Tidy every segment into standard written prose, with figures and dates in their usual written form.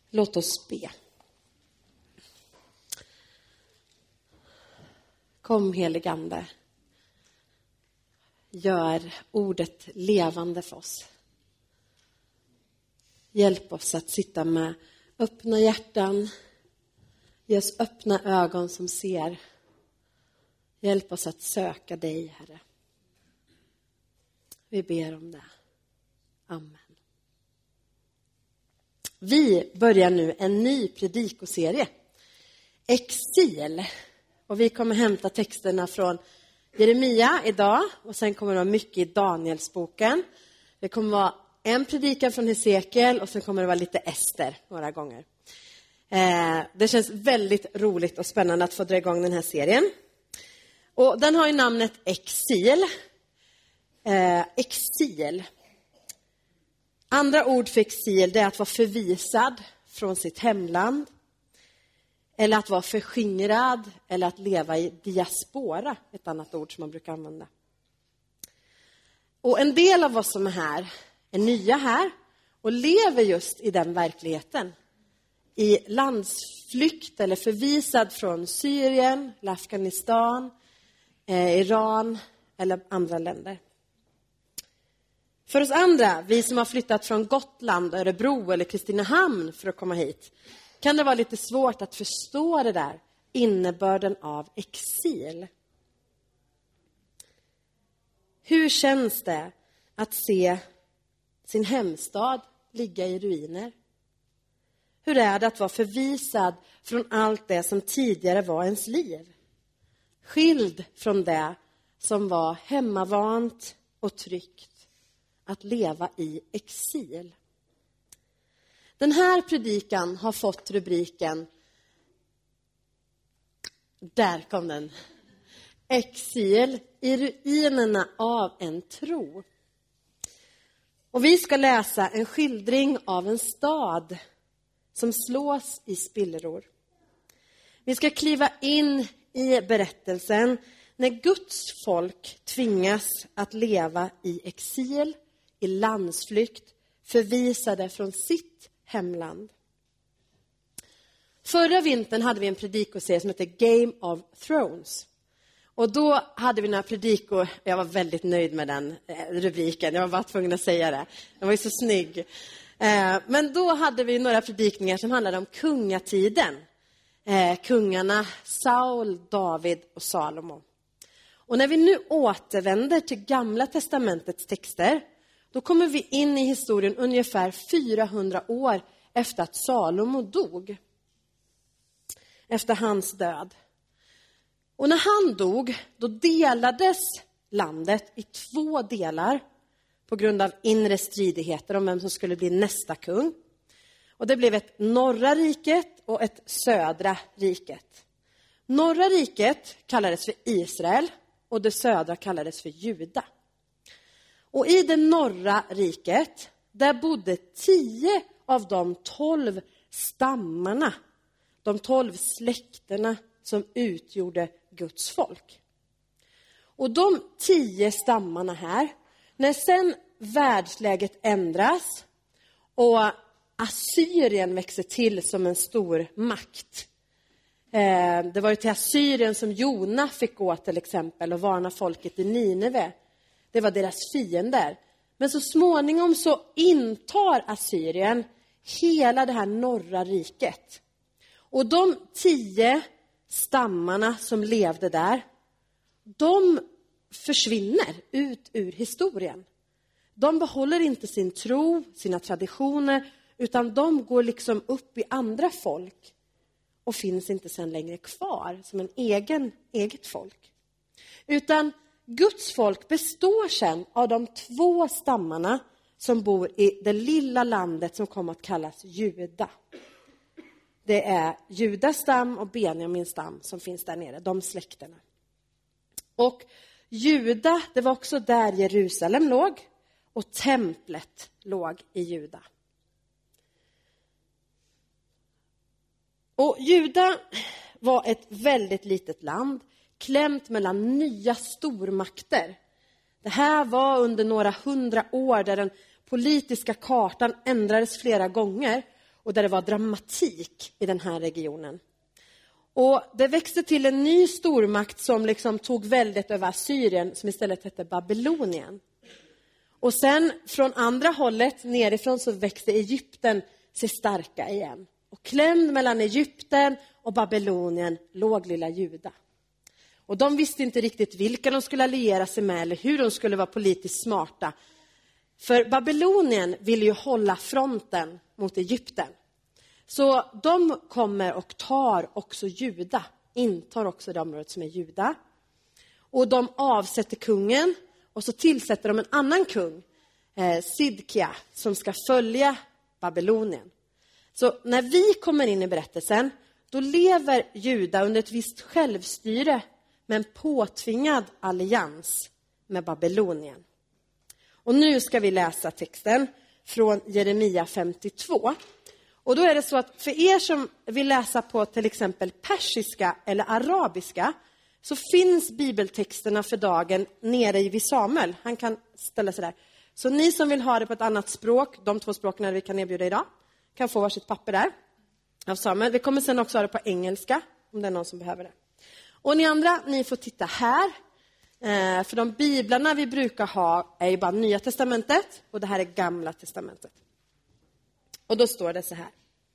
Låt oss be. Kom, helige Ande. Gör ordet levande för oss. Hjälp oss att sitta med öppna hjärtan. Ge oss öppna ögon som ser. Hjälp oss att söka dig, Herre. Vi ber om det. Amen. Vi börjar nu en ny predikoserie. Exil. Och vi kommer hämta texterna från Jeremia idag. Och sen kommer det vara mycket i Danielsboken. Det kommer vara en predikan från Hesekiel. Och sen kommer det vara lite Ester några gånger. Det känns väldigt roligt och spännande att få dra igång den här serien. Och den har ju namnet Exil. Exil. Andra ord för exil, det är att vara förvisad från sitt hemland. Eller att vara förskingrad. Eller att leva i diaspora. Ett annat ord som man brukar använda. Och en del av oss som är här är nya här. Och lever just i den verkligheten. I landsflykt eller förvisad från Syrien, eller Afghanistan, Iran eller andra länder. För oss andra, vi som har flyttat från Gotland, Örebro eller Kristinehamn för att komma hit, kan det vara lite svårt att förstå det där, innebörden av exil. Hur känns det att se sin hemstad ligga i ruiner? Hur är det att vara förvisad från allt det som tidigare var ens liv? Skild från det som var hemmavant och tryggt. Att leva i exil. Den här predikan har fått rubriken. Där kom den. Exil i ruinerna av en tro. Och vi ska läsa en skildring av en stad som slås i spillror. Vi ska kliva in i berättelsen när Guds folk tvingas att leva i exil, i landsflykt, förvisade från sitt hemland. Förra vintern hade vi en predikoserie som heter Game of Thrones. Och då hade vi några predikor, jag var väldigt nöjd med den rubriken, jag var bara tvungen att säga det. Den var ju så snygg. Men då hade vi några predikningar som handlade om kungatiden. Kungarna Saul, David och Salomo. Och när vi nu återvänder till Gamla testamentets texter, då kommer vi in i historien ungefär 400 år efter att Salomo dog. Efter hans död. Och när han dog, då delades landet i 2 delar på grund av inre stridigheter om vem som skulle bli nästa kung. Och det blev ett norra riket och ett södra riket. Norra riket kallades för Israel och det södra kallades för Juda. Och i det norra riket, där bodde 10 av de 12 stammarna, de 12 släkterna som utgjorde Guds folk. Och de 10 stammarna här, när sen världsläget ändras och Assyrien växer till som en stor makt. Det var ju till Assyrien som Jona fick gå till exempel och varna folket i Nineve. Det var deras fiender. Men så småningom så intar Assyrien hela det här norra riket. Och de 10 stammarna som levde där, de försvinner ut ur historien. De behåller inte sin tro, sina traditioner, utan de går liksom upp i andra folk och finns inte sen längre kvar som en eget folk. Utan Guds folk består sen av de 2 stammarna som bor i det lilla landet som kommer att kallas Juda. Det är Judas stam och Benjamins stam som finns där nere, de släkterna. Och Juda, det var också där Jerusalem låg och templet låg i Juda. Och Juda var ett väldigt litet land, klämt mellan nya stormakter. Det här var under några 100 år där den politiska kartan ändrades flera gånger. och där det var dramatik i den här regionen. Och det växte till en ny stormakt som liksom tog väldigt över Syrien, som istället hette Babylonien. Och sen från andra hållet nerifrån så växte Egypten sig starka igen. Och klämd mellan Egypten och Babylonien låg lilla Juda. Och de visste inte riktigt vilka de skulle alliera sig med eller hur de skulle vara politiskt smarta. För Babylonien ville ju hålla fronten mot Egypten. Så de kommer och tar också Juda, intar också det området som är Juda. Och de avsätter kungen och så tillsätter de en annan kung, Sidkia, som ska följa Babylonien. Så när vi kommer in i berättelsen, då lever Juda under ett visst självstyre med en påtvingad allians med Babylonien. Och nu ska vi läsa texten från Jeremia 52. Och då är det så att för er som vill läsa på till exempel persiska eller arabiska, så finns bibeltexterna för dagen nere vid Samuel. Han kan ställa sig där. Så ni som vill ha det på ett annat språk, de 2 språken vi kan erbjuda idag, kan få varsitt papper där av Samuel. Vi kommer sen också ha det på engelska, om det är någon som behöver det. Och ni andra, ni får titta här. För de biblarna vi brukar ha är ju bara Nya testamentet, och det här är Gamla testamentet. Och då står det så här.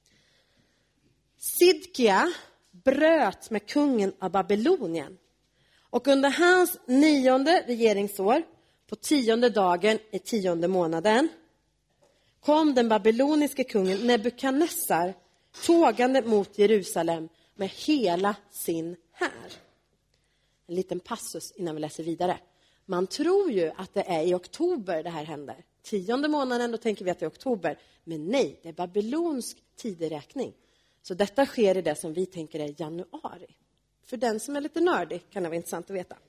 Sidkia bröt med kungen av Babylonien. Och under hans 9:e regeringsår, på 10:e dagen i 10:e månaden, kom den babyloniske kungen Nebukadnessar tågande mot Jerusalem med hela sin här. En liten passus innan vi läser vidare. Man tror ju att det är i oktober det här händer. 10:e månaden, då tänker vi att det är oktober. Men nej, det är babylonsk tideräkning. Så detta sker i det som vi tänker är januari. För den som är lite nördig kan det vara intressant att veta.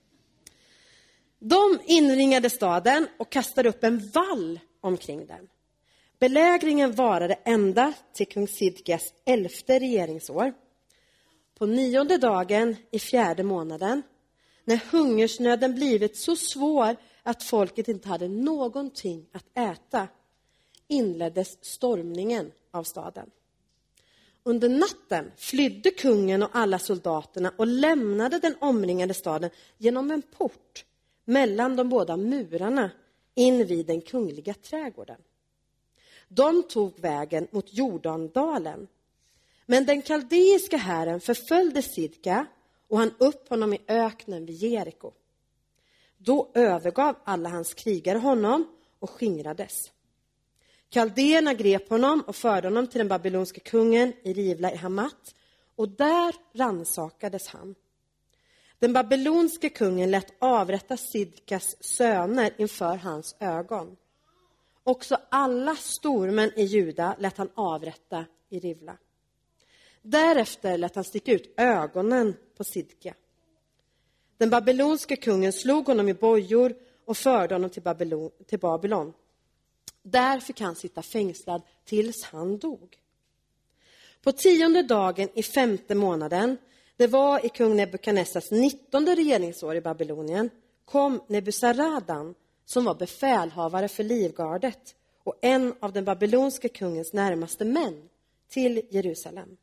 De inringade staden och kastade upp en vall omkring den. Belägringen varade ända till kung Sidkias 11:e regeringsår. På 9:e dagen i 4:e månaden, när hungersnöden blivit så svår att folket inte hade någonting att äta, inleddes stormningen av staden. Under natten flydde kungen och alla soldaterna och lämnade den omringade staden genom en port mellan de båda murarna in vid den kungliga trädgården. De tog vägen mot Jordandalen. Men den kaldeiska hären förföljde Sidkia och han upp honom i öknen vid Jeriko. Då övergav alla hans krigare honom och skingrades. Kaldeerna grep honom och förde honom till den babylonska kungen i Rivla i Hamat, och där ransakades han. Den babylonska kungen lät avrätta Sidkas söner inför hans ögon. Också alla stormän i Juda lät han avrätta i Rivla. Därefter lät han sticka ut ögonen på Sidkia. Den babylonska kungen slog honom i bojor och förde honom till Babylon. Där fick han sitta fängslad tills han dog. På 10:e dagen i 5:e månaden, det var i kung Nebukadnessars 19:e regeringsår i Babylonien, kom Nebuzaradan som var befälhavare för livgardet och en av den babylonska kungens närmaste män till Jerusalem.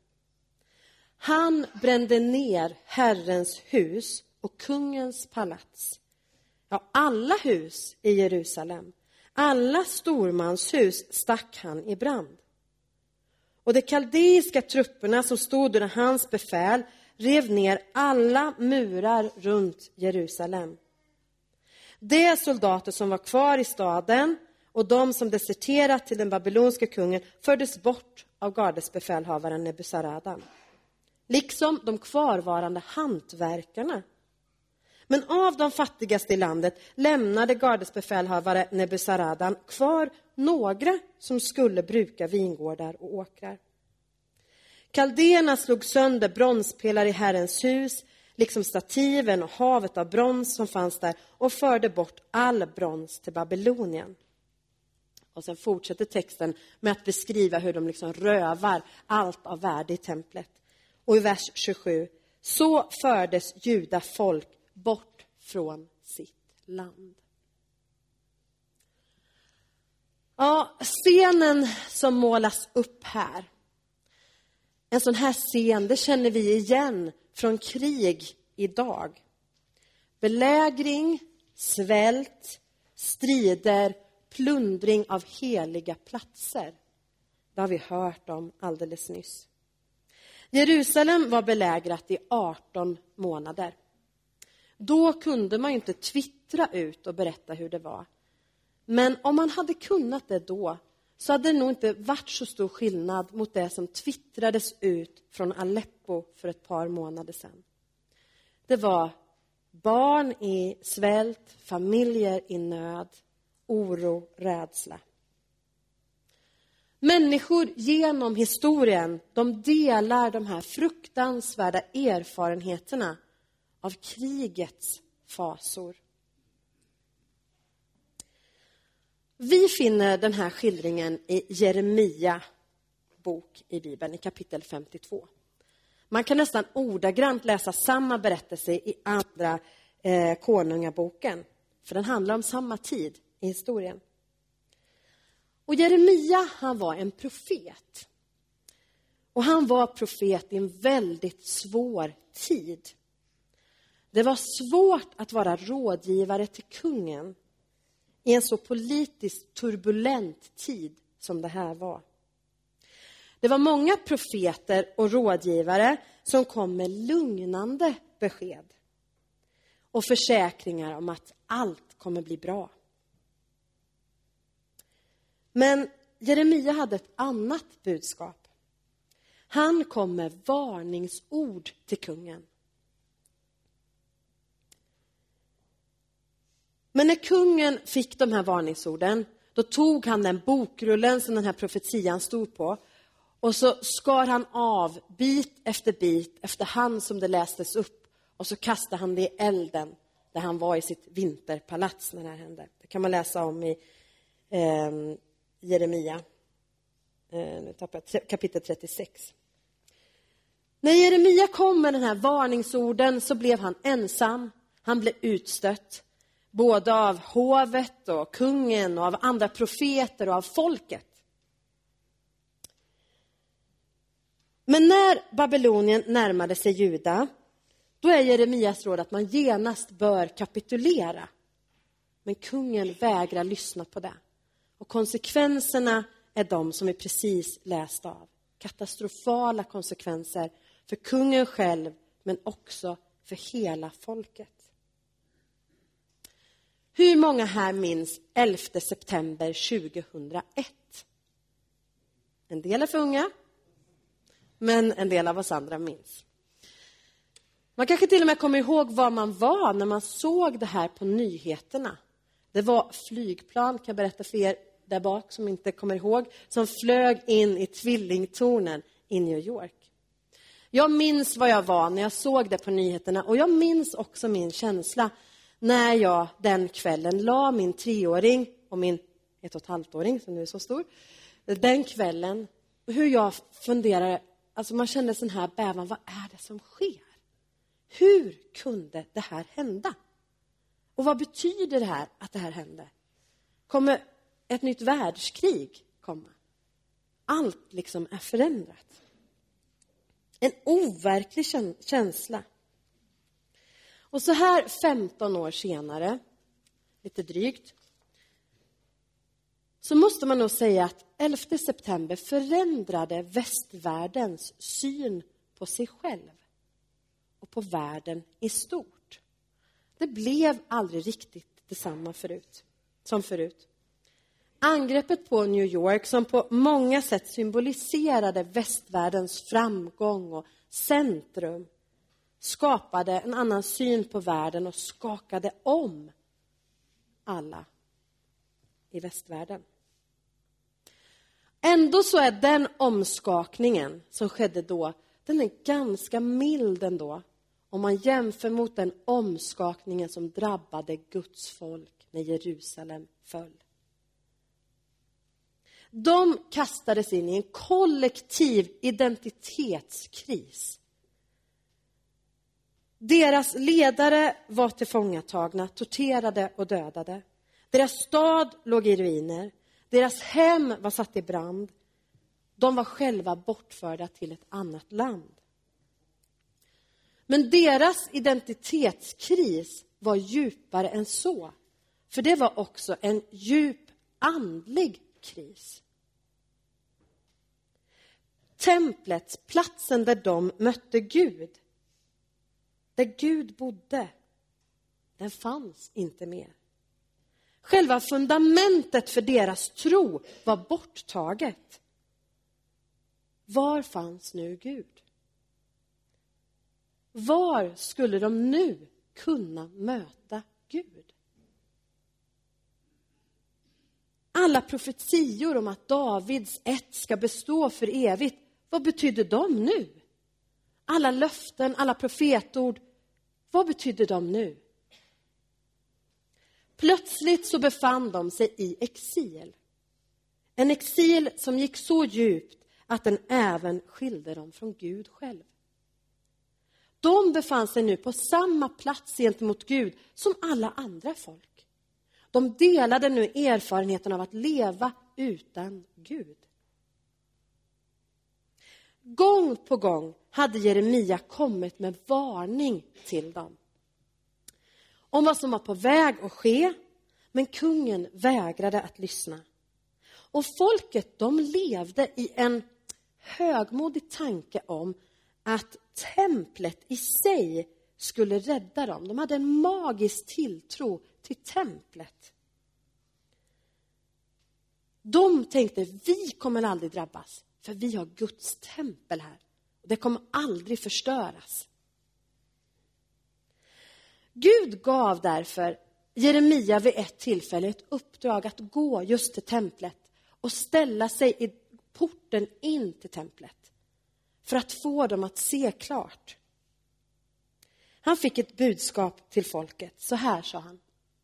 Han brände ner Herrens hus och kungens palats. Ja, alla hus i Jerusalem. Alla stormanshus stack han i brand. Och de kaldeiska trupperna som stod under hans befäl rev ner alla murar runt Jerusalem. De soldater som var kvar i staden och de som deserterat till den babylonska kungen fördes bort av gardesbefälhavaren Nebuzaradan. Liksom de kvarvarande hantverkarna. Men av de fattigaste i landet lämnade gardesbefälhavare Nebuzaradan kvar några som skulle bruka vingårdar och åkrar. Kaldeerna slog sönder bronspelare i Herrens hus, liksom stativen och havet av brons som fanns där, och förde bort all brons till Babylonien. Och sen fortsätter texten med att beskriva hur de liksom rövar allt av värde i templet. Och i vers 27, så fördes Juda folk bort från sitt land. Ja, scenen som målas upp här, En sån här scen, det känner vi igen från krig idag. Belägring, svält, strider, plundring av heliga platser. Det har vi hört om alldeles nyss. Jerusalem var belägrat i 18 månader. Då kunde man inte twittra ut och berätta hur det var. Men om man hade kunnat det då, så hade det nog inte varit så stor skillnad mot det som twittrades ut från Aleppo för ett par månader sedan. Det var barn i svält, familjer i nöd, oro, rädsla. Människor genom historien, de delar de här fruktansvärda erfarenheterna av krigets fasor. Vi finner den här skildringen i Jeremia bok i Bibeln i kapitel 52. Man kan nästan ordagrant läsa samma berättelse i andra konungaboken. För den handlar om samma tid i historien. Och Jeremia, han var en profet. Och han var profet i en väldigt svår tid. Det var svårt att vara rådgivare till kungen i en så politiskt turbulent tid som det här var. Det var många profeter och rådgivare som kom med lugnande besked och försäkringar om att allt kommer bli bra. Men Jeremia hade ett annat budskap. Han kom med varningsord till kungen. Men när kungen fick de här varningsorden, då tog han den bokrullen som den här profetian stod på och så skar han av bit efter hand som det lästes upp och så kastade han det i elden där han var i sitt vinterpalats när det här hände. Det kan man läsa om i Jeremia kapitel 36. När Jeremia kom med den här varningsorden så blev han ensam. Han blev utstött. Både av hovet och kungen och av andra profeter och av folket. Men när Babylonien närmade sig Juda, då är Jeremias råd att man genast bör kapitulera. Men kungen vägrar lyssna på det. Och konsekvenserna är de som vi precis läst av. Katastrofala konsekvenser för kungen själv men också för hela folket. Hur många här minns 11 september 2001? En del är för unga, men en del av oss andra minns. Man kanske till och med kommer ihåg var man var när man såg det här på nyheterna. Det var flygplan, kan jag berätta för er där bak som inte kommer ihåg, som flög in i tvillingtornen i New York. Jag minns vad jag var när jag såg det på nyheterna och jag minns också min känsla när jag den kvällen la min 3-åring och min 1,5-åring som nu är så stor. Den kvällen, hur jag funderade, alltså man kände sån här bävan, vad är det som sker? Hur kunde det här hända? Och vad betyder det här att det här hände? Kommer ett nytt världskrig komma? Allt liksom är förändrat. En overklig känsla. Och så här 15 år senare, lite drygt, så måste man nog säga att 11 september förändrade västvärldens syn på sig själv och på världen i stort. Det blev aldrig riktigt detsamma som förut. Angreppet på New York, som på många sätt symboliserade västvärldens framgång och centrum, skapade en annan syn på världen och skakade om alla i västvärlden. Ändå så är den omskakningen som skedde då, den är ganska mild ändå om man jämför mot den omskakningen som drabbade Guds folk när Jerusalem föll. De kastades in i en kollektiv identitetskris. Deras ledare var tillfångatagna, torterade och dödade. Deras stad låg i ruiner. Deras hem var satt i brand. De var själva bortförda till ett annat land. Men deras identitetskris var djupare än så. För det var också en djup andlig kris. Templet, platsen där de mötte Gud, där Gud bodde, den fanns inte mer. Själva fundamentet för deras tro var borttaget. Var fanns nu Gud? Var skulle de nu kunna möta Gud? Alla profetior om att Davids ett ska bestå för evigt, vad betydde de nu? Alla löften, alla profetord, vad betydde de nu? Plötsligt så befann de sig i exil. En exil som gick så djupt att den även skilde dem från Gud själv. De befann sig nu på samma plats gentemot Gud som alla andra folk. De delade nu erfarenheten av att leva utan Gud. Gång på gång hade Jeremia kommit med varning till dem om vad som var på väg att ske, men kungen vägrade att lyssna. Och folket, de levde i en högmodig tanke om att templet i sig skulle rädda dem. De hade en magisk tilltro till templet. De tänkte, vi kommer aldrig drabbas, för vi har Guds tempel här. Det kommer aldrig förstöras. Gud gav därför Jeremia vid ett tillfälle ett uppdrag att gå just till templet och ställa sig i porten in till templet för att få dem att se klart. Han fick ett budskap till folket. Så här sa han: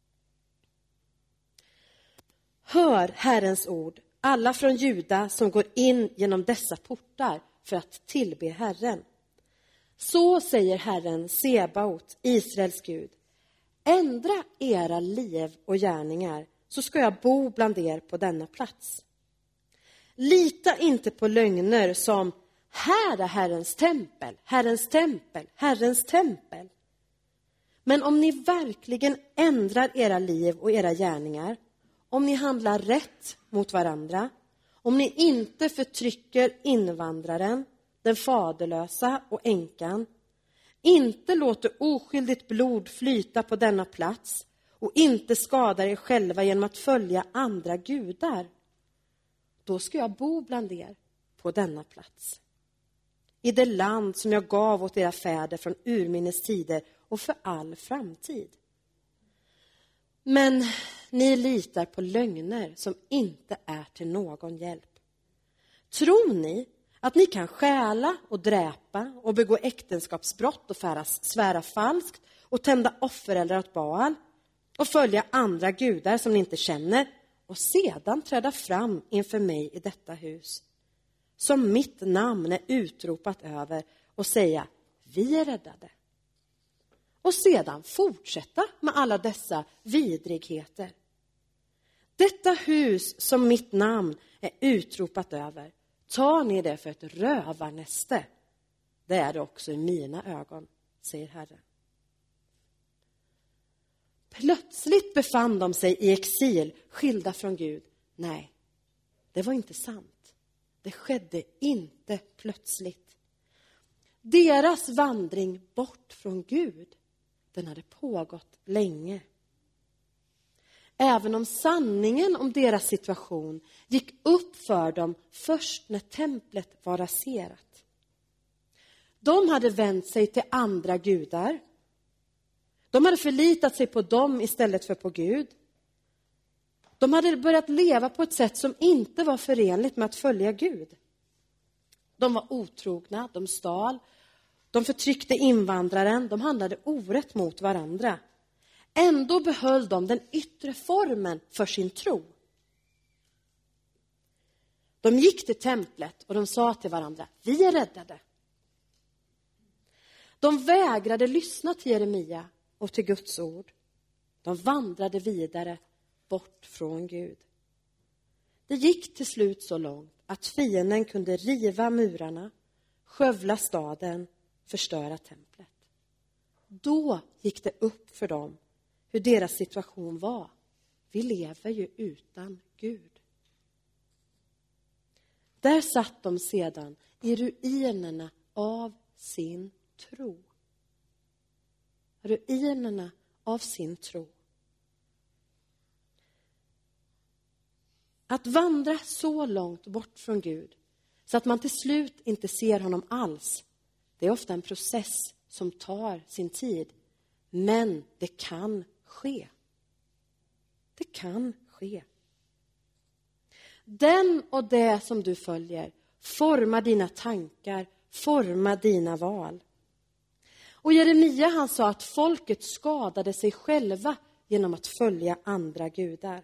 hör Herrens ord, alla från Juda som går in genom dessa portar för att tillbe Herren. Så säger Herren Sebaot, Israels Gud: ändra era liv och gärningar, så ska jag bo bland er på denna plats. Lita inte på lögner som här är Herrens tempel, Herrens tempel, Herrens tempel. Men om ni verkligen ändrar era liv och era gärningar, om ni handlar rätt mot varandra, om ni inte förtrycker invandraren, den faderlösa och änkan, inte låter oskyldigt blod flyta på denna plats och inte skadar er själva genom att följa andra gudar, då ska jag bo bland er på denna plats, i det land som jag gav åt era fäder från urminnes tider och för all framtid. Men ni litar på lögner som inte är till någon hjälp. Tror ni att ni kan stjäla och dräpa och begå äktenskapsbrott och svära falskt och tända offereldar åt Baal och följa andra gudar som ni inte känner och sedan träda fram inför mig i detta hus som mitt namn är utropat över och säga, vi är räddade? Och sedan fortsätta med alla dessa vidrigheter. Detta hus som mitt namn är utropat över, tar ni det för ett rövarnäste. Det är det också i mina ögon, säger Herren. Plötsligt befann de sig i exil, skilda från Gud. Nej, det var inte sant. Det skedde inte plötsligt. Deras vandring bort från Gud, den hade pågått länge. Även om sanningen om deras situation gick upp för dem först när templet var raserat. De hade vänt sig till andra gudar. De hade förlitat sig på dem istället för på Gud. De hade börjat leva på ett sätt som inte var förenligt med att följa Gud. De var otrogna, de stal, de förtryckte invandraren, de handlade orätt mot varandra. Ändå behöll de den yttre formen för sin tro. De gick till templet och de sa till varandra, vi är räddade. De vägrade lyssna till Jeremia och till Guds ord. De vandrade vidare bort från Gud. Det gick till slut så långt att fienden kunde riva murarna, skövla staden, förstöra templet. Då gick det upp för dem hur deras situation var. Vi lever ju utan Gud. Där satt de sedan i ruinerna av sin tro. Ruinerna av sin tro. Att vandra så långt bort från Gud så att man till slut inte ser honom alls, det är ofta en process som tar sin tid. Men det kan ske. Det kan ske. Den och det som du följer formar dina tankar, formar dina val. Och Jeremia, han sa att folket skadade sig själva genom att följa andra gudar.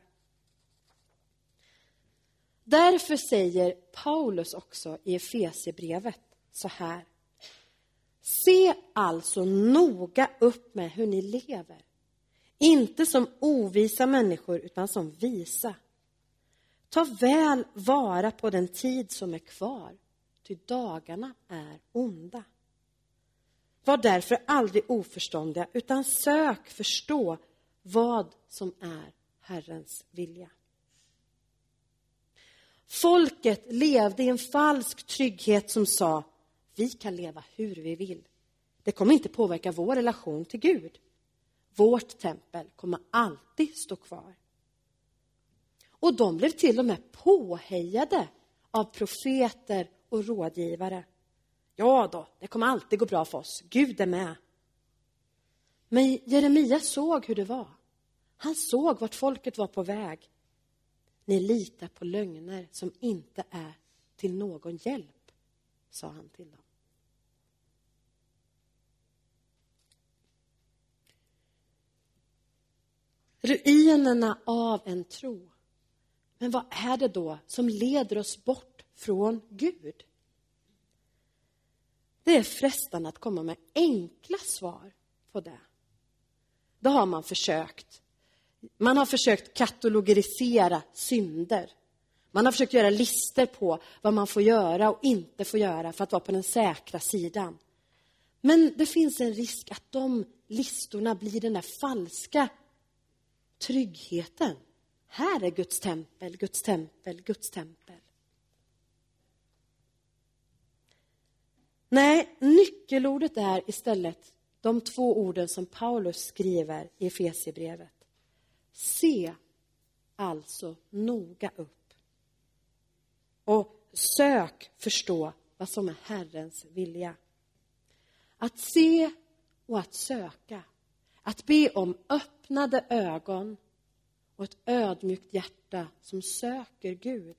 Därför säger Paulus också i Efesierbrevet så här: se alltså noga upp med hur ni lever. Inte som ovisa människor utan som visa. Ta väl vara på den tid som är kvar, ty dagarna är onda. Var därför aldrig oförståndiga utan sök förstå vad som är Herrens vilja. Folket levde i en falsk trygghet som sa: vi kan leva hur vi vill. Det kommer inte påverka vår relation till Gud. Vårt tempel kommer alltid stå kvar. Och de blev till och med påhejade av profeter och rådgivare. Ja då, det kommer alltid gå bra för oss. Gud är med. Men Jeremia såg hur det var. Han såg vart folket var på väg. Ni litar på lögner som inte är till någon hjälp, sa han till dem. Ruinerna av en tro. Men vad är det då som leder oss bort från Gud? Det är frestande att komma med enkla svar på det. Då har man försökt. Man har försökt katalogisera synder. Man har försökt göra listor på vad man får göra och inte får göra för att vara på den säkra sidan. Men det finns en risk att de listorna blir den där falska tryggheten. Här är Guds tempel, Guds tempel, Guds tempel. Nej, nyckelordet är istället de två orden som Paulus skriver i Efesierbrevet. Se alltså noga upp och sök förstå vad som är Herrens vilja. Att se och att söka. Att be om öppnade ögon och ett ödmjukt hjärta som söker Gud.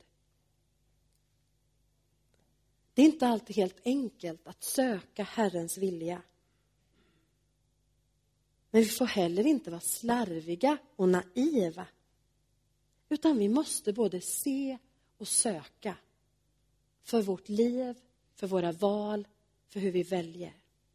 Det är inte alltid helt enkelt att söka Herrens vilja. Men vi får heller inte vara slarviga och naiva. Utan vi måste både se och söka. För vårt liv, för våra val, för hur vi väljer.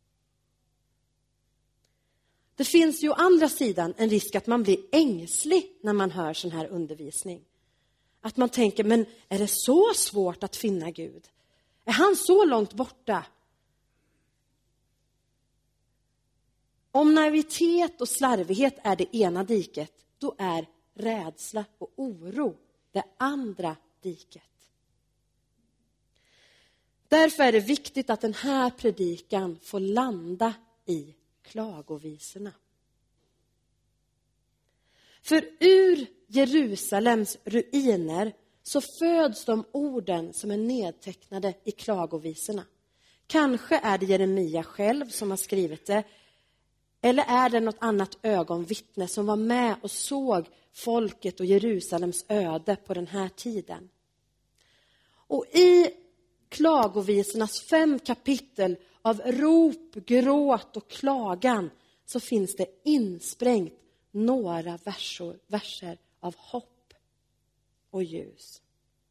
Det finns ju å andra sidan en risk att man blir ängslig när man hör sån här undervisning. Att man tänker, men är det så svårt att finna Gud? Är han så långt borta? Om naivitet och slarvighet är det ena diket, då är rädsla och oro det andra diket. Därför är det viktigt att den här predikan får landa i klagovisorna. För ur Jerusalems ruiner så föds de orden som är nedtecknade i klagovisorna. Kanske är det Jeremia själv som har skrivit det. Eller är det något annat ögonvittne som var med och såg folket och Jerusalems öde på den här tiden. Och i klagovisornas 5 kapitel av rop, gråt och klagan så finns det insprängt några verser av hopp och ljus.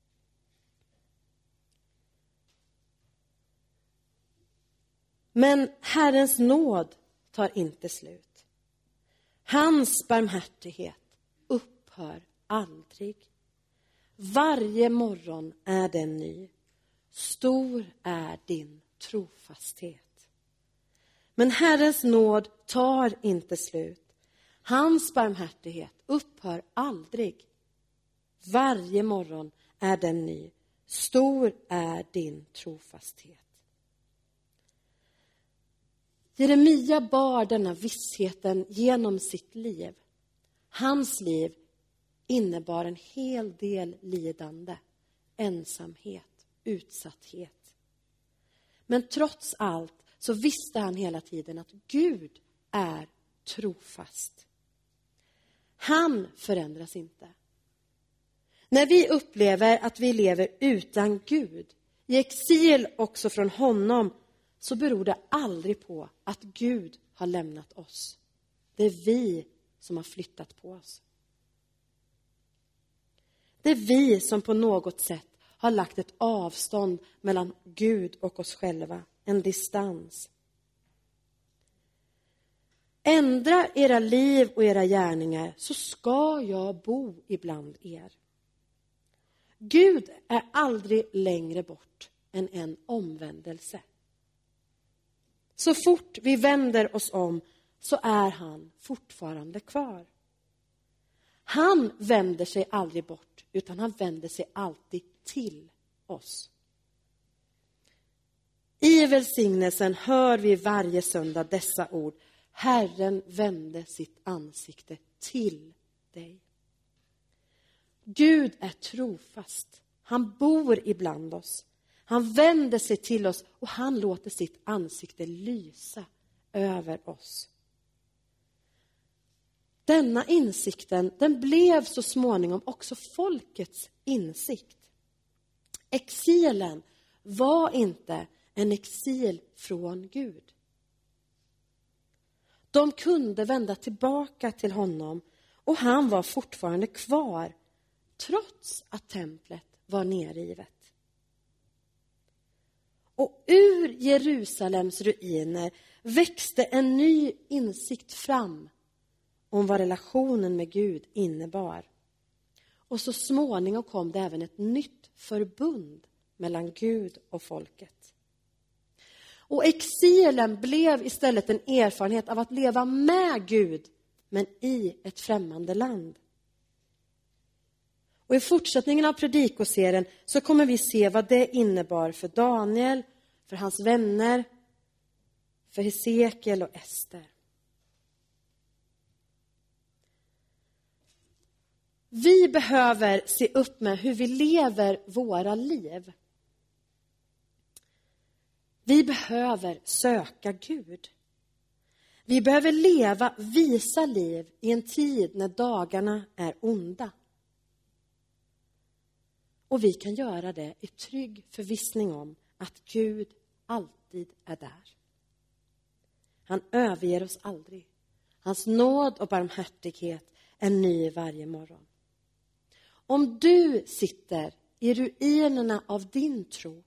Men Herrens nåd tar inte slut. Hans barmhärtighet upphör aldrig. Varje morgon är den ny. Stor är din trofasthet. Men Herrens nåd tar inte slut. Hans barmhärtighet upphör aldrig. Varje morgon är den ny. Stor är din trofasthet. Jeremia bar denna vissheten genom sitt liv. Hans liv innebar en hel del lidande, ensamhet, utsatthet. Men trots allt så visste han hela tiden att Gud är trofast. Han förändras inte. När vi upplever att vi lever utan Gud, i exil också från honom, så beror det aldrig på att Gud har lämnat oss. Det är vi som har flyttat på oss. Det är vi som på något sätt har lagt ett avstånd mellan Gud och oss själva. En distans. Ändra era liv och era gärningar så ska jag bo ibland er. Gud är aldrig längre bort än en omvändelse. Så fort vi vänder oss om så är han fortfarande kvar. Han vänder sig aldrig bort utan han vänder sig alltid till oss. I välsignelsen hör vi varje söndag dessa ord. Herren vände sitt ansikte till dig. Gud är trofast. Han bor ibland oss. Han vänder sig till oss och han låter sitt ansikte lysa över oss. Denna insikten, den blev så småningom också folkets insikt. Exilen var inte en exil från Gud. De kunde vända tillbaka till honom och han var fortfarande kvar trots att templet var nerrivet. Och ur Jerusalems ruiner växte en ny insikt fram om vad relationen med Gud innebar. Och så småningom kom det även ett nytt förbund mellan Gud och folket. Och exilen blev istället en erfarenhet av att leva med Gud men i ett främmande land. Och i fortsättningen av predikoserien så kommer vi se vad det innebar för Daniel, för hans vänner, för Hesekiel och Ester. Vi behöver se upp med hur vi lever våra liv. Vi behöver söka Gud. Vi behöver leva visa liv i en tid när dagarna är onda. Och vi kan göra det i trygg förvissning om att Gud alltid är där. Han överger oss aldrig. Hans nåd och barmhärtighet är ny varje morgon. Om du sitter i ruinerna av din tro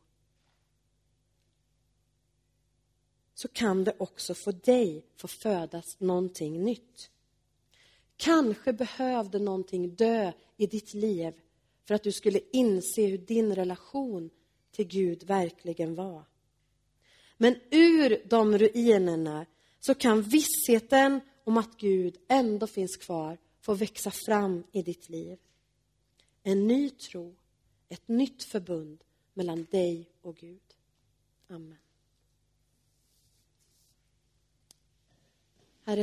så kan det också för dig få födas någonting nytt. Kanske behövde någonting dö i ditt liv för att du skulle inse hur din relation till Gud verkligen var. Men ur de ruinerna så kan vissheten om att Gud ändå finns kvar få växa fram i ditt liv. En ny tro, ett nytt förbund mellan dig och Gud. Amen.